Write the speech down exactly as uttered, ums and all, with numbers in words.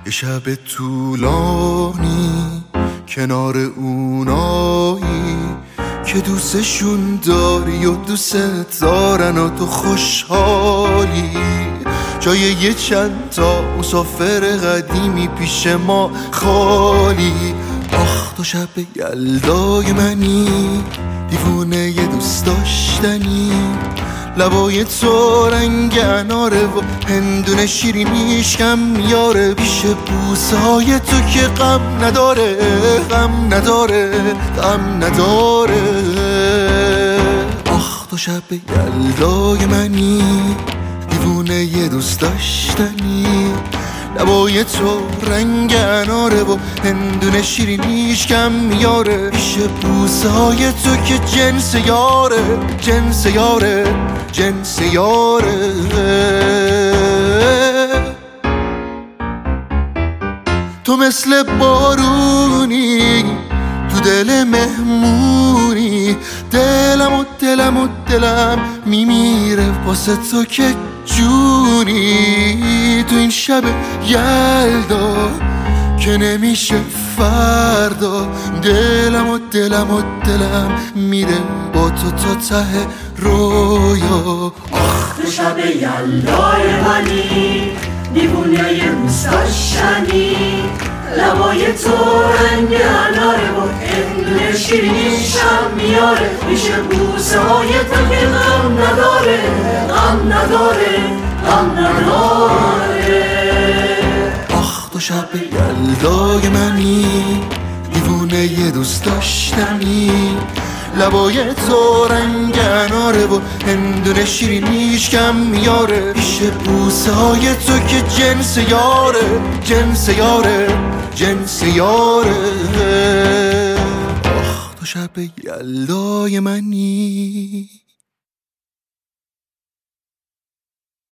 یه شب طولانی کنار اونایی که دوستشون داری و دوست دارن و تو خوشحالی، جای یه چند تا مسافر قدیمی پیش ما خالی. آخ تو شب یلدای منی، دیوونه یه دوست داشتنی، لبای تو رنگ اناره و هندونه شیرینیش کم میاره، پیش بوسه های تو که غم نداره، غم نداره، غم نداره. آخ تو شب یلدای منی، دیوونه یه دوست داشتنی، لبای تو رنگ اناره و هندونه شیرینیش کم میاره، پیش بوسه های تو که جنس یاره، جنس یاره، جنس یاره. تو مثل بارونی تو دل مهمونی، دلم و دلم و دلم میمیره واسه تو که جونی. تو این شب یلدا که نمیشه فردا، دلم و دلم و دلم میره با تو تا ته رویا. آخ تو شب یلدای منی، دیوونه یه دوست داشتنی، لبای تو رنگ اناره و هندونه شیرینیشم میاره، پیش بوسه های تو که غم نداره، غم نداره، غم نداره. آخ تو شب یلدای منی، دیوونه یه دوست داشتنی، لبای تو رنگ اناره و هندونه شیرینیش کم میاره، پیش بوسه های تو که جنس یاره، جنس یاره، جنس یاره. آخ تو شب یلدای منی.